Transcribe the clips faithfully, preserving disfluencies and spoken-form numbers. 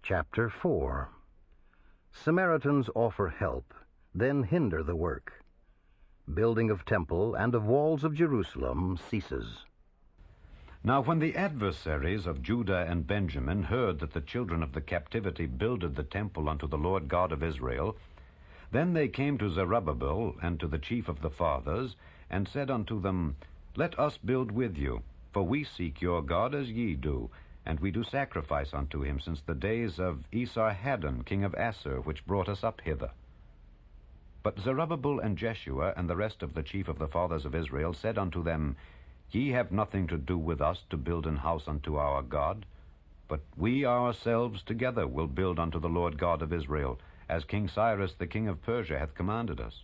Chapter four. Samaritans offer help, then hinder the work. Building of temple and of walls of Jerusalem ceases. Now when the adversaries of Judah and Benjamin heard that the children of the captivity builded the temple unto the Lord God of Israel, then they came to Zerubbabel and to the chief of the fathers, and said unto them, Let us build with you, for we seek your God as ye do, and we do sacrifice unto him since the days of Esarhaddon king of Assur, which brought us up hither. But Zerubbabel and Jeshua and the rest of the chief of the fathers of Israel said unto them, Ye have nothing to do with us to build an house unto our God, but we ourselves together will build unto the Lord God of Israel, as King Cyrus the king of Persia hath commanded us.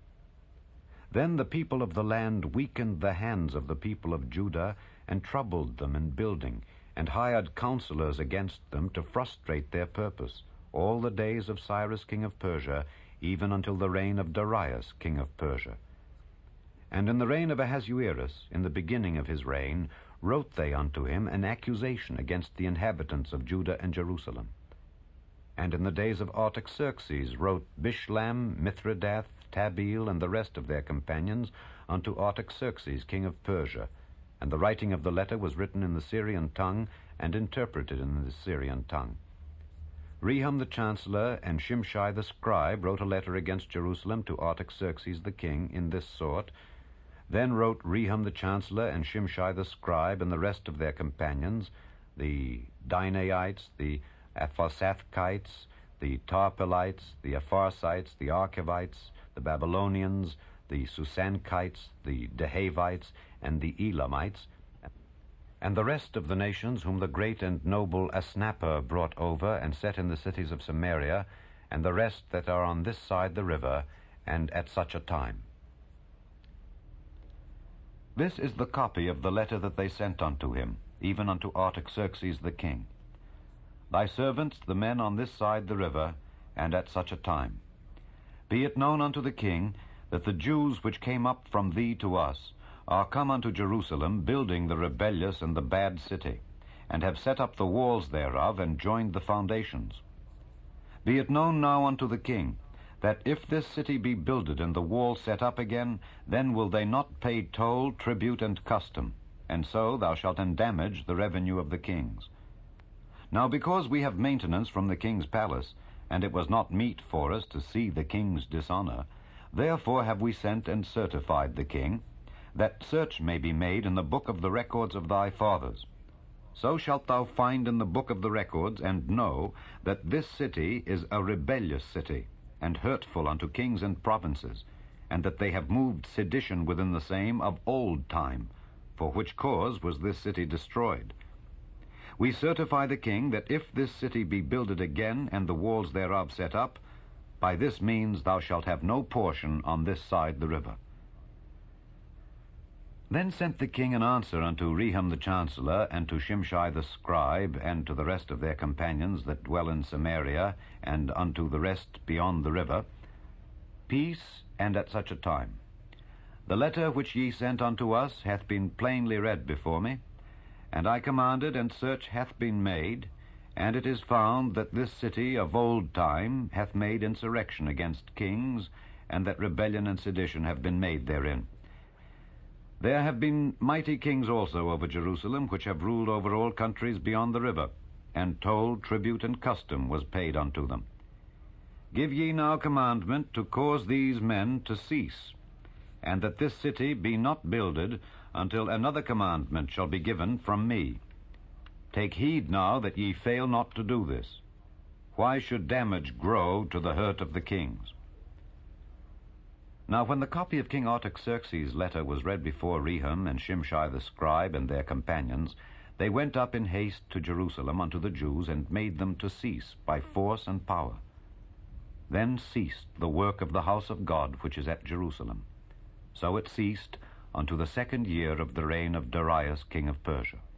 Then the people of the land weakened the hands of the people of Judah, and troubled them in building, and hired counselors against them to frustrate their purpose, all the days of Cyrus king of Persia, even until the reign of Darius king of Persia. And in the reign of Ahasuerus, in the beginning of his reign, wrote they unto him an accusation against the inhabitants of Judah and Jerusalem. And in the days of Artaxerxes wrote Bishlam, Mithridath, Tabeel, and the rest of their companions unto Artaxerxes king of Persia, and the writing of the letter was written in the Syrian tongue, and interpreted in the Syrian tongue. Rehum the chancellor and Shimshai the scribe wrote a letter against Jerusalem to Artaxerxes the king in this sort. Then wrote Rehum the chancellor and Shimshai the scribe and the rest of their companions, the Dinaites, the Aphasathkites, the Tarpelites, the Apharsites, the Archivites, the Babylonians, the Susankites, the Dehavites, and the Elamites, and the rest of the nations whom the great and noble Asnapper brought over and set in the cities of Samaria, and the rest that are on this side the river, and at such a time. This is the copy of the letter that they sent unto him, even unto Artaxerxes the king. Thy servants, the men on this side the river, and at such a time. Be it known unto the king, that the Jews which came up from thee to us are come unto Jerusalem, building the rebellious and the bad city, and have set up the walls thereof, and joined the foundations. Be it known now unto the king, that if this city be builded and the wall set up again, then will they not pay toll, tribute, and custom, and so thou shalt endamage the revenue of the kings. Now because we have maintenance from the king's palace, and it was not meet for us to see the king's dishonor, therefore have we sent and certified the king, that search may be made in the book of the records of thy fathers. So shalt thou find in the book of the records, and know that this city is a rebellious city, and hurtful unto kings and provinces, and that they have moved sedition within the same of old time, for which cause was this city destroyed. We certify the king that if this city be builded again, and the walls thereof set up, by this means thou shalt have no portion on this side the river. Then sent the king an answer unto Rehum the chancellor, and to Shimshai the scribe, and to the rest of their companions that dwell in Samaria, and unto the rest beyond the river, Peace, and at such a time. The letter which ye sent unto us hath been plainly read before me, and I commanded, and search hath been made, and it is found that this city of old time hath made insurrection against kings, and that rebellion and sedition have been made therein. There have been mighty kings also over Jerusalem, which have ruled over all countries beyond the river, and toll, tribute, and custom was paid unto them. Give ye now commandment to cause these men to cease, and that this city be not builded until another commandment shall be given from me. Take heed now that ye fail not to do this. Why should damage grow to the hurt of the kings? Now when the copy of King Artaxerxes' letter was read before Rehum and Shimshai the scribe and their companions, they went up in haste to Jerusalem unto the Jews, and made them to cease by force and power. Then ceased the work of the house of God which is at Jerusalem. So it ceased unto the second year of the reign of Darius king of Persia.